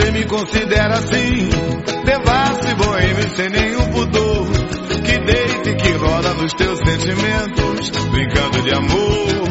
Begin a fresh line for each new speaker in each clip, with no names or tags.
Você me considera assim, devasso e boêmio sem nenhum pudor, que deita e que rola nos teus sentimentos, brincando de amor.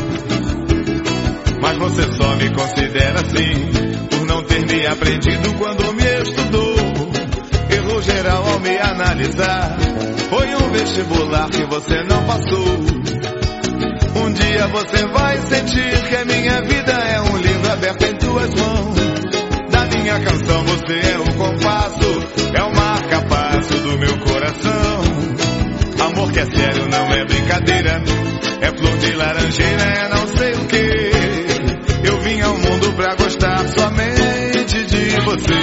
Mas você só me considera assim por não ter me aprendido quando me estudou. Errou geral ao me analisar, foi um vestibular que você não passou. Um dia você vai sentir que a minha vida é um livro aberto em tuas mãos. Da minha canção você é o compasso, é o marca-passo do meu coração. Amor que é sério, não é brincadeira, é flor de laranjeira, é não sei o que. Eu vim ao mundo pra gostar somente de você.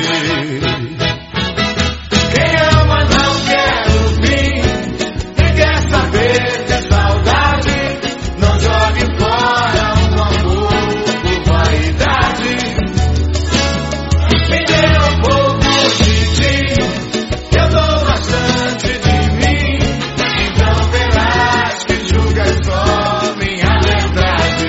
Quem ama não quer o fim, e quer saber de saudade, não jogue fora um amor por vaidade. Me dê um pouco de ti, que eu dou bastante de mim, então verás que julgas só minha verdade.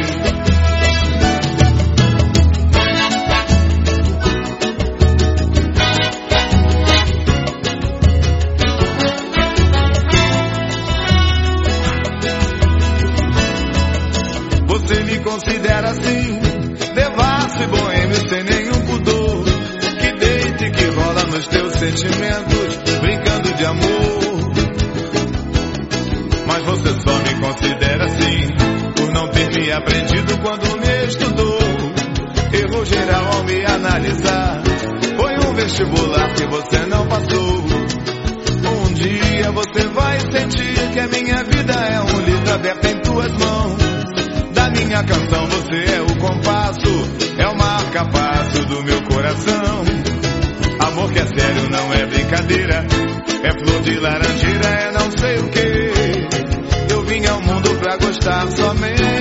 Você me considera assim, devasso e boêmio sem nenhum pudor, que deita e que rola nos teus sentimentos, brincando de amor. Mas você só me considera assim por não ter me aprendido quando me estudou. Errou geral ao me analisar, foi um vestibular que você não passou. Um dia você vai sentir que a minha vida é um livro aberto em tuas mãos. Da minha canção você é o compasso, é o marca-passo do meu coração. Amor que é sério, não é brincadeira, é flor de laranjeira, é não sei o que. Eu vim ao mundo pra gostar somente